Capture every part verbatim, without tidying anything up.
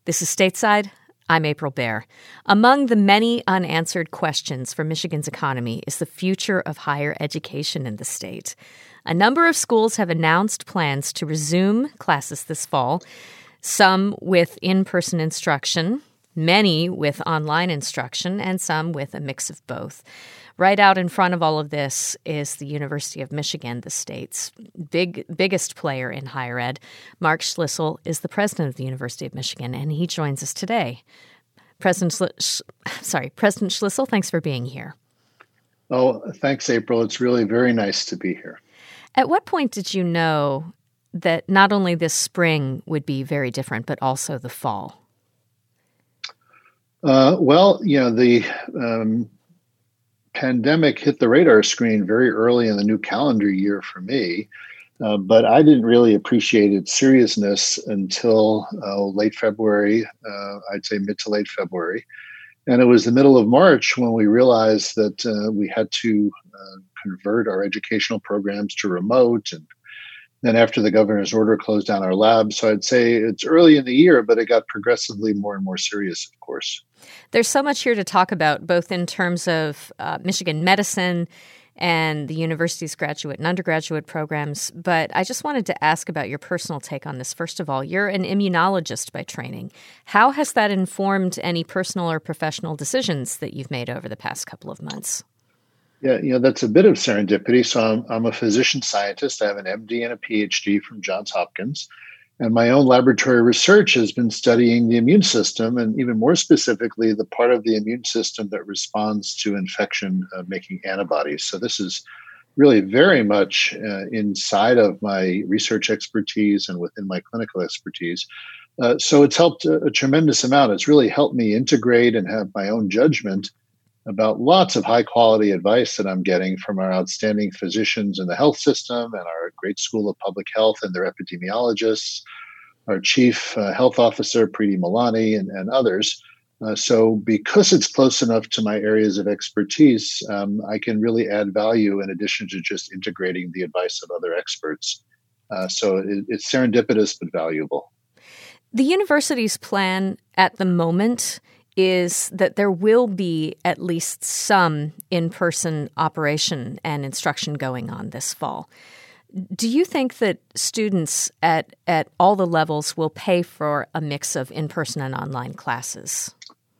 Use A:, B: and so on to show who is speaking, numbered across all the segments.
A: This is Stateside. I'm April Baer. Among the many unanswered questions for Michigan's economy is the future of higher education in the state. A number of schools have announced plans to resume classes this fall, some with in-person instruction, many with online instruction, and some with a mix of both. Right out in front of all of this is the University of Michigan, the state's big biggest player in higher ed. Mark Schlissel is the president of the University of Michigan, and he joins us today. President Schli- sorry, President Schlissel, thanks for being here.
B: Oh, thanks, April. It's really very nice to be here.
A: At what point did you know that not only this spring would be very different, but also the fall?
B: Uh, well, you know, the um, pandemic hit the radar screen very early in the new calendar year for me, uh, but I didn't really appreciate its seriousness until uh, late February, uh, I'd say mid to late February. And it was the middle of March when we realized that uh, we had to uh, convert our educational programs to remote. And then after the governor's order closed down our labs. So I'd say it's early in the year, but it got progressively more and more serious, of course.
A: There's so much here to talk about, both in terms of uh, Michigan medicine and the university's graduate and undergraduate programs. But I just wanted to ask about your personal take on this. First of all, you're an immunologist by training. How has that informed any personal or professional decisions that you've made over the past couple of months?
B: Yeah, you know, that's a bit of serendipity. So I'm, I'm a physician scientist. I have an M D and a P H D from Johns Hopkins. And my own laboratory research has been studying the immune system, and even more specifically, the part of the immune system that responds to infection, uh, making antibodies. So this is really very much uh, inside of my research expertise and within my clinical expertise. Uh, so it's helped a, a tremendous amount. It's really helped me integrate and have my own judgment about lots of high quality advice that I'm getting from our outstanding physicians in the health system and our great School of Public Health and their epidemiologists, our chief uh, health officer, Preeti Malani, and, and others. Uh, so because it's close enough to my areas of expertise, um, I can really add value in addition to just integrating the advice of other experts. Uh, so it, it's serendipitous but valuable.
A: The university's plan at the moment is that there will be at least some in-person operation and instruction going on this fall. Do you think that students at, at all the levels will pay for a mix of in-person and online classes?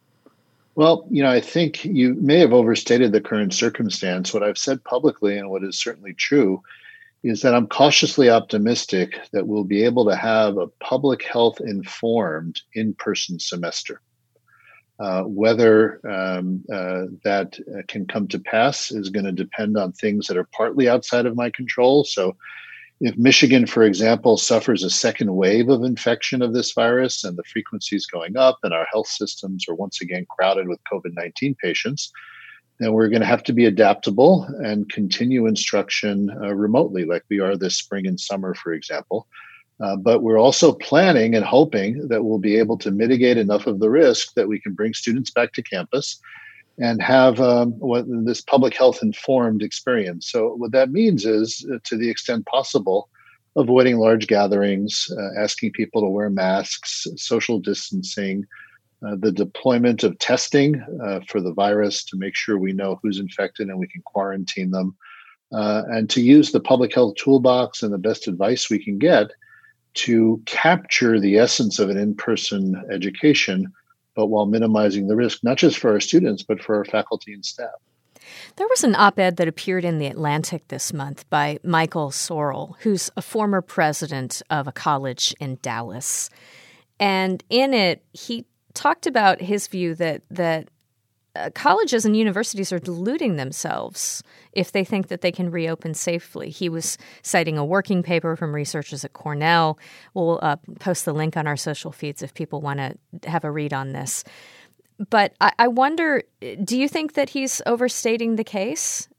B: Well, you know, I think you may have overstated the current circumstance. What I've said publicly, and what is certainly true, is that I'm cautiously optimistic that we'll be able to have a public health informed in-person semester. Uh, whether um, uh, that uh, can come to pass is going to depend on things that are partly outside of my control. So if Michigan, for example, suffers a second wave of infection of this virus and the frequency is going up and our health systems are once again crowded with COVID nineteen patients, then we're going to have to be adaptable and continue instruction uh, remotely like we are this spring and summer, for example. Uh, but we're also planning and hoping that we'll be able to mitigate enough of the risk that we can bring students back to campus and have um, what, this public health informed experience. So what that means is, uh, to the extent possible, avoiding large gatherings, uh, asking people to wear masks, social distancing, uh, the deployment of testing uh, for the virus to make sure we know who's infected and we can quarantine them, uh, and to use the public health toolbox and the best advice we can get to capture the essence of an in-person education, but while minimizing the risk, not just for our students, but for our faculty and staff.
A: There was an op-ed that appeared in The Atlantic this month by Michael Sorrell, who's a former president of a college in Dallas. And in it, he talked about his view that that uh, colleges and universities are deluding themselves if they think that they can reopen safely. He was citing a working paper from researchers at Cornell. We'll uh, post the link on our social feeds if people want to have a read on this. But I, I wonder, do you think that he's overstating the case?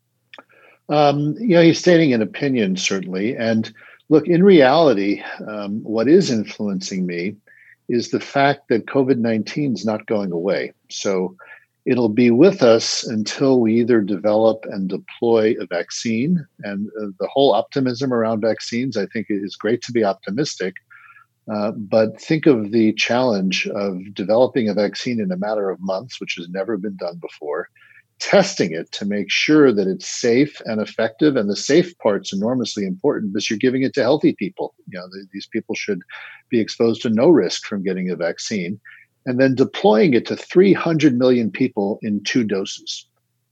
B: Um, you know, he's stating an opinion, certainly. And look, in reality, um, what is influencing me is the fact that COVID nineteen is not going away. So it'll be with us until we either develop and deploy a vaccine. And uh, the whole optimism around vaccines, I think it is great to be optimistic. Uh, but think of the challenge of developing a vaccine in a matter of months, which has never been done before, testing it to make sure that it's safe and effective. And the safe part's enormously important because you're giving it to healthy people. You know, th- these people should be exposed to no risk from getting a vaccine. And then deploying it to three hundred million people in two doses.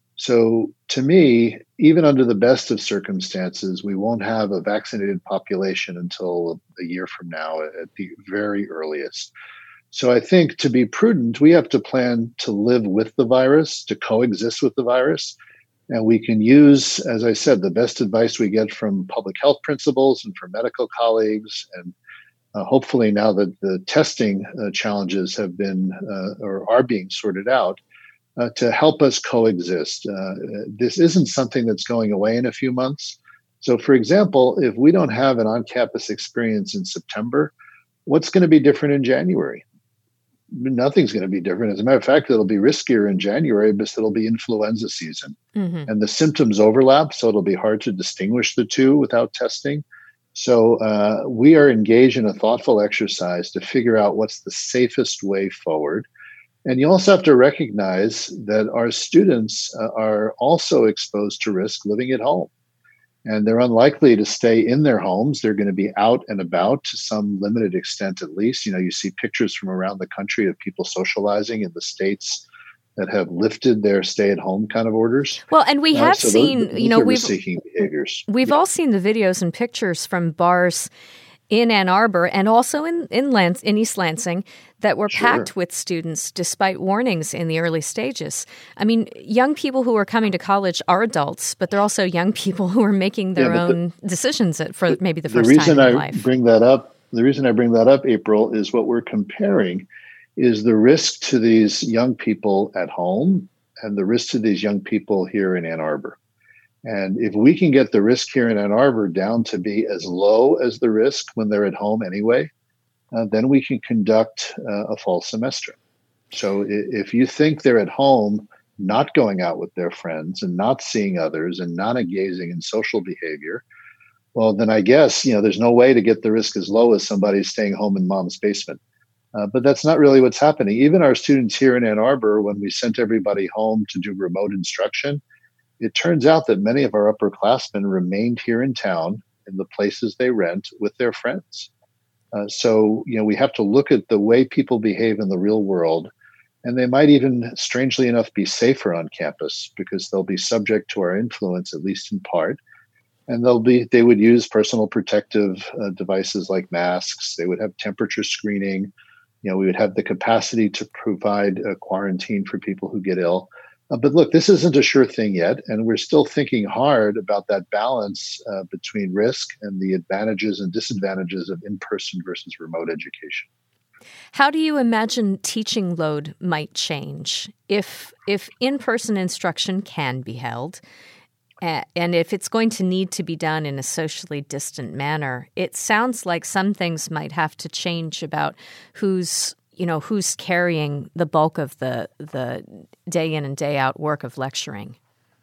B: So to me, even under the best of circumstances, we won't have a vaccinated population until a year from now at the very earliest. So I think to be prudent, we have to plan to live with the virus, to coexist with the virus. And we can use, as I said, the best advice we get from public health principals and from medical colleagues. And uh, hopefully now that the testing uh, challenges have been uh, or are being sorted out, Uh, to help us coexist. Uh, this isn't something that's going away in a few months. So, for example, if we don't have an on campus experience in September, what's going to be different in January? Nothing's going to be different. As a matter of fact, it'll be riskier in January because it'll be influenza season.
A: Mm-hmm.
B: And the symptoms overlap, so it'll be hard to distinguish the two without testing. So, uh, we are engaged in a thoughtful exercise to figure out what's the safest way forward. And you also have to recognize that our students uh, are also exposed to risk living at home. And they're unlikely to stay in their homes. They're going to be out and about to some limited extent, at least. You know, you see pictures from around the country of people socializing in the states that have lifted their stay-at-home kind of orders.
A: Well, and we have
B: uh, so
A: seen,
B: those, those
A: you know,
B: are
A: we've
B: risk-seeking behaviors.
A: we've
B: Yeah.
A: all seen the videos and pictures from bars in Ann Arbor and also in in, Lans- in East Lansing that were
B: Sure.
A: packed with students despite warnings in the early stages. I mean, young people who are coming to college are adults, but they're also young people who are making their
B: Yeah, but
A: own decisions at, for maybe the
B: The
A: first time
B: reason
A: in their
B: I
A: life.
B: bring that up, the reason I bring that up, April, is what we're comparing is the risk to these young people at home and the risk to these young people here in Ann Arbor. And if we can get the risk here in Ann Arbor down to be as low as the risk when they're at home anyway, uh, then we can conduct uh, a fall semester. So i- if you think they're at home, not going out with their friends and not seeing others and not engaging in social behavior, well, then I guess, you know, there's no way to get the risk as low as somebody staying home in mom's basement. Uh, but that's not really what's happening. Even our students here in Ann Arbor, when we sent everybody home to do remote instruction, it turns out that many of our upperclassmen remained here in town in the places they rent with their friends. Uh, so, you know, we have to look at the way people behave in the real world. And they might even, strangely enough, be safer on campus because they'll be subject to our influence, at least in part. And they'll be, they would use personal protective uh, devices like masks. They would have temperature screening. You know, we would have the capacity to provide a quarantine for people who get ill. Uh, but look, this isn't a sure thing yet, and we're still thinking hard about that balance uh, between risk and the advantages and disadvantages of in-person versus remote education.
A: How do you imagine teaching load might change if if in-person instruction can be held, uh, and if it's going to need to be done in a socially distant manner? It sounds like some things might have to change about who's you know who's carrying the bulk of the the day in and day out work of lecturing.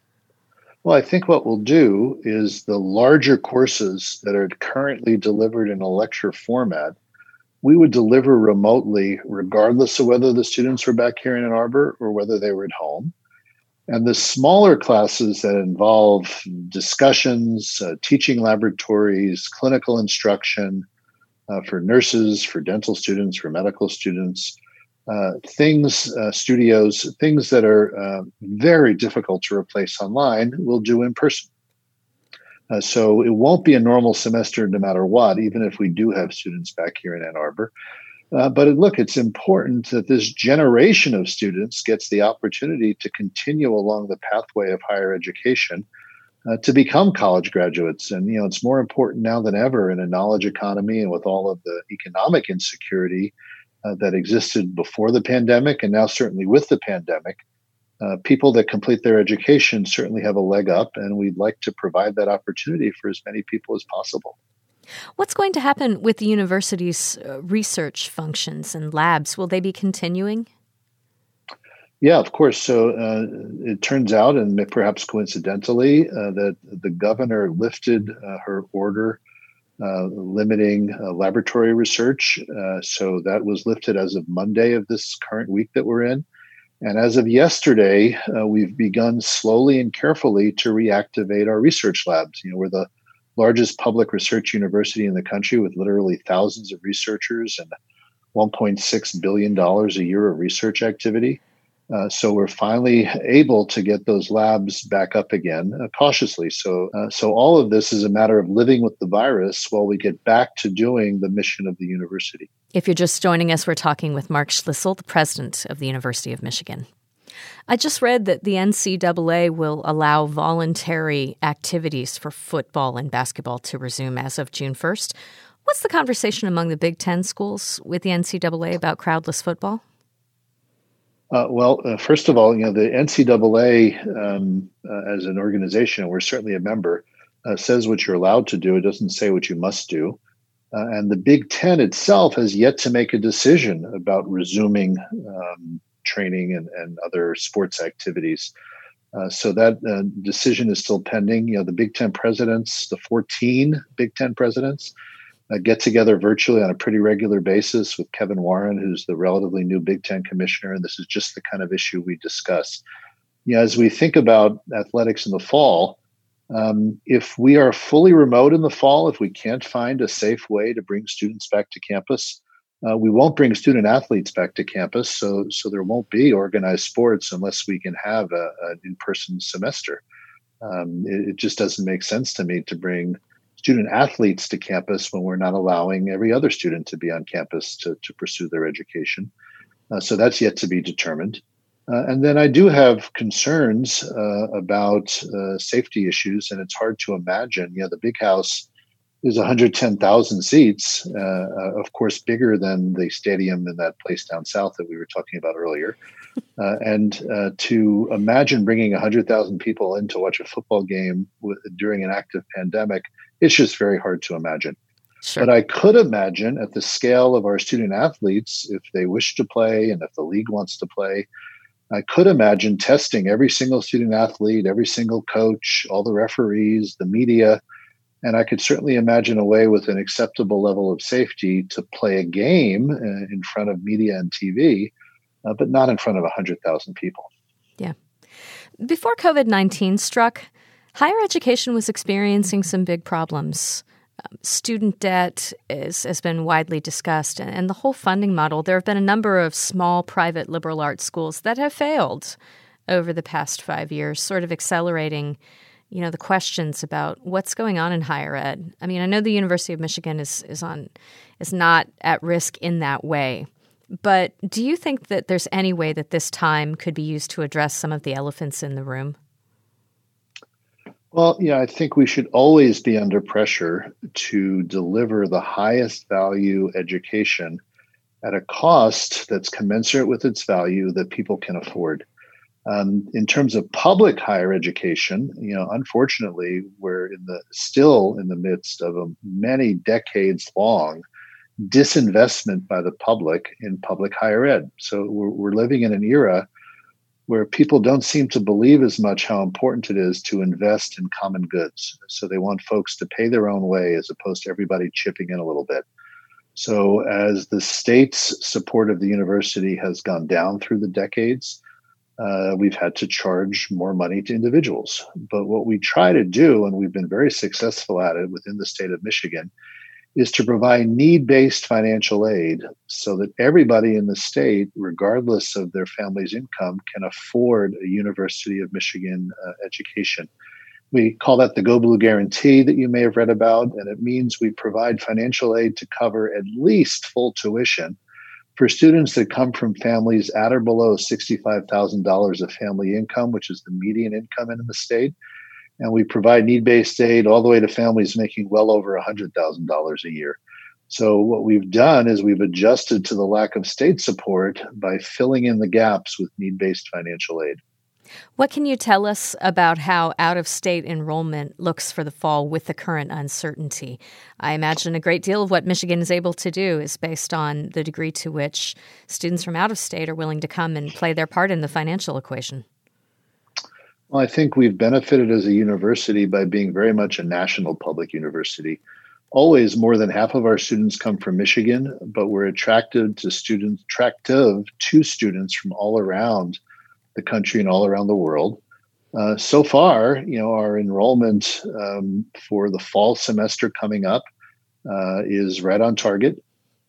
B: Well, I think what we'll do is the larger courses that are currently delivered in a lecture format, we would deliver remotely regardless of whether the students were back here in Ann Arbor or whether they were at home. And the smaller classes that involve discussions, uh, teaching laboratories, clinical instruction uh, for nurses, for dental students, for medical students, uh, things, uh, studios, things that are uh, very difficult to replace online, we'll do in person. Uh, so it won't be a normal semester no matter what, even if we do have students back here in Ann Arbor. Uh, but look, it's important that this generation of students gets the opportunity to continue along the pathway of higher education uh, to become college graduates. And, you know, it's more important now than ever in a knowledge economy and with all of the economic insecurity uh, that existed before the pandemic and now certainly with the pandemic. Uh, people that complete their education certainly have a leg up, and we'd like to provide that opportunity for as many people as possible.
A: What's going to happen with the university's uh, research functions and labs? Will they be continuing?
B: Yeah, of course. So uh, it turns out, and perhaps coincidentally, uh, that the governor lifted uh, her order uh, limiting uh, laboratory research. Uh, so that was lifted as of Monday of this current week that we're in. And as of yesterday, uh, we've begun slowly and carefully to reactivate our research labs. You know, we're the largest public research university in the country with literally thousands of researchers and one point six billion dollars a year of research activity. Uh, so we're finally able to get those labs back up again uh, cautiously. So, uh, so all of this is a matter of living with the virus while we get back to doing the mission of the university.
A: If you're just joining us, we're talking with Mark Schlissel, the president of the University of Michigan. I just read that the N C double A will allow voluntary activities for football and basketball to resume as of June first. What's the conversation among the Big Ten schools with the N C double A about crowdless football?
B: Uh, well, uh, first of all, you know, the N C double A um, uh, as an organization, and we're certainly a member, uh, says what you're allowed to do. It doesn't say what you must do. Uh, and the Big Ten itself has yet to make a decision about resuming um, training and, and other sports activities. Uh, so that uh, decision is still pending. You know, the Big Ten presidents, the fourteen Big Ten presidents, Uh, get together virtually on a pretty regular basis with Kevin Warren, who's the relatively new Big Ten commissioner. And this is just the kind of issue we discuss. You know, as we think about athletics in the fall, um, if we are fully remote in the fall, if we can't find a safe way to bring students back to campus, uh, we won't bring student athletes back to campus. So, so there won't be organized sports unless we can have a, an in-person semester. Um, it, it just doesn't make sense to me to bring student athletes to campus when we're not allowing every other student to be on campus to, to pursue their education. Uh, so that's yet to be determined. Uh, and then I do have concerns uh, about uh, safety issues, and it's hard to imagine. You know, the Big House is one hundred ten thousand seats, uh, uh, of course, bigger than the stadium in that place down south that we were talking about earlier. Uh, and uh, to imagine bringing one hundred thousand people in to watch a football game with, during an active pandemic, it's just very hard to imagine. Sure. But I could imagine at the scale of our student athletes, if they wish to play and if the league wants to play, I could imagine testing every single student athlete, every single coach, all the referees, the media. And I could certainly imagine a way with an acceptable level of safety to play a game uh, in front of media and T V, uh, but not in front of one hundred thousand people.
A: Yeah. Before COVID nineteen struck, higher education was experiencing some big problems. Um, student debt is, has been widely discussed, and, and the whole funding model. There have been a number of small private liberal arts schools that have failed over the past five years, sort of accelerating, you know, the questions about what's going on in higher ed. I mean, I know the University of Michigan is is on is not at risk in that way, but do you think that there's any way that this time could be used to address some of the elephants in the room?
B: Well, yeah, I think we should always be under pressure to deliver the highest value education at a cost that's commensurate with its value that people can afford. Um, in terms of public higher education, you know, unfortunately, we're in the still in the midst of a many decades long disinvestment by the public in public higher ed. So we're, we're living in an era where people don't seem to believe as much how important it is to invest in common goods. So they want folks to pay their own way as opposed to everybody chipping in a little bit. So as the state's support of the university has gone down through the decades, uh, we've had to charge more money to individuals. But what we try to do, and we've been very successful at it within the state of Michigan, is to provide need-based financial aid so that everybody in the state, regardless of their family's income, can afford a University of Michigan uh, education. We call that the Go Blue Guarantee that you may have read about, and it means we provide financial aid to cover at least full tuition for students that come from families at or below sixty-five thousand dollars of family income, which is the median income in the state. And we provide need-based aid all the way to families making well over one hundred thousand dollars a year. So what we've done is we've adjusted to the lack of state support by filling in the gaps with need-based financial aid.
A: What can you tell us about how out-of-state enrollment looks for the fall with the current uncertainty? I imagine a great deal of what Michigan is able to do is based on the degree to which students from out of state are willing to come and play their part in the financial equation.
B: Well, I think we've benefited as a university by being very much a national public university. always more than half of our students come from Michigan, but we're attracted to students, attractive to students from all around the country and all around the world. Uh, so far, you know, our enrollment um, for the fall semester coming up uh, is right on target.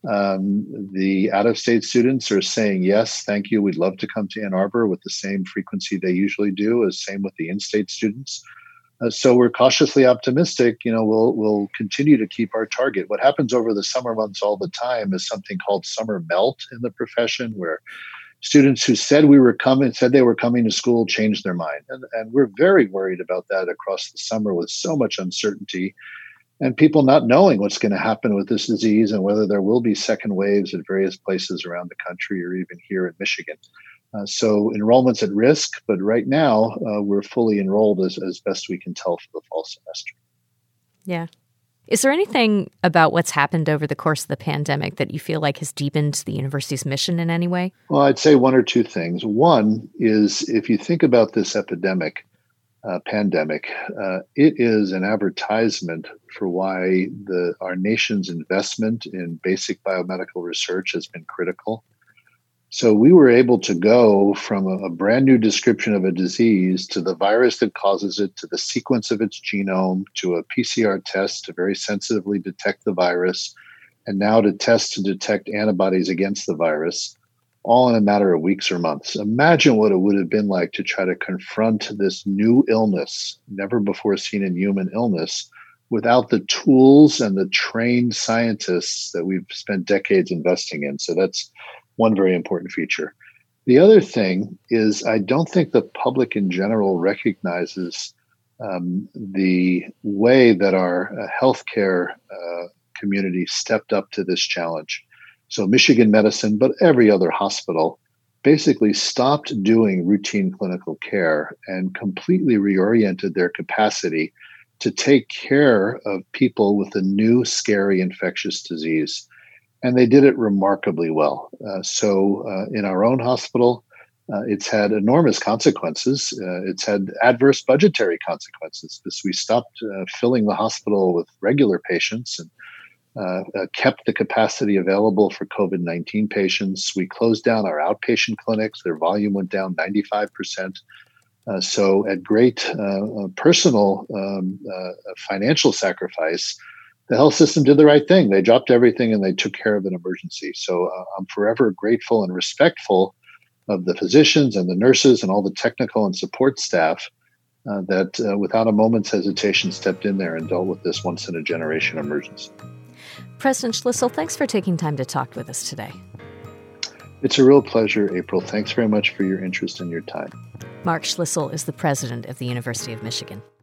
B: Um, the out-of-state students are saying, yes, thank you. We'd love to come to Ann Arbor with the same frequency they usually do, as same with the in-state students. Uh, so we're cautiously optimistic. You know, we'll we'll continue to keep our target. What happens over the summer months all the time is something called summer melt in the profession, where students who said we were coming, said they were coming to school, changed their mind. And, and we're very worried about that across the summer with so much uncertainty and people not knowing what's going to happen with this disease and whether there will be second waves at various places around the country or even here in Michigan. Uh, so enrollment's at risk, but right now uh, we're fully enrolled as, as best we can tell for the fall semester.
A: Yeah. Is there anything about what's happened over the course of the pandemic that you feel like has deepened the university's mission in any way?
B: Well, I'd say one or two things. One is if you think about this epidemic, uh, pandemic, uh, it is an advertisement for why the our nation's investment in basic biomedical research has been critical. So we were able to go from a, a brand new description of a disease to the virus that causes it, to the sequence of its genome, to a P C R test to very sensitively detect the virus, and now to test to detect antibodies against the virus, all in a matter of weeks or months. Imagine what it would have been like to try to confront this new illness, never before seen in human illness, without the tools and the trained scientists that we've spent decades investing in. So that's one very important feature. The other thing is I don't think the public in general recognizes um, the way that our uh, healthcare uh, community stepped up to this challenge. So Michigan Medicine, but every other hospital, basically stopped doing routine clinical care and completely reoriented their capacity to take care of people with a new, scary infectious disease. And they did it remarkably well. Uh, so uh, in our own hospital, uh, it's had enormous consequences. Uh, it's had adverse budgetary consequences because we stopped uh, filling the hospital with regular patients and uh, uh, kept the capacity available for COVID nineteen patients. We closed down our outpatient clinics. Their volume went down ninety-five percent. Uh, so at great uh, personal um, uh, financial sacrifice, the health system did the right thing. They dropped everything and they took care of an emergency. So uh, I'm forever grateful and respectful of the physicians and the nurses and all the technical and support staff uh, that uh, without a moment's hesitation stepped in there and dealt with this once-in-a-generation emergency.
A: President Schlissel, thanks for taking time to talk with us today.
B: It's a real pleasure, April. Thanks very much for your interest and your time.
A: Mark Schlissel is the president of the University of Michigan.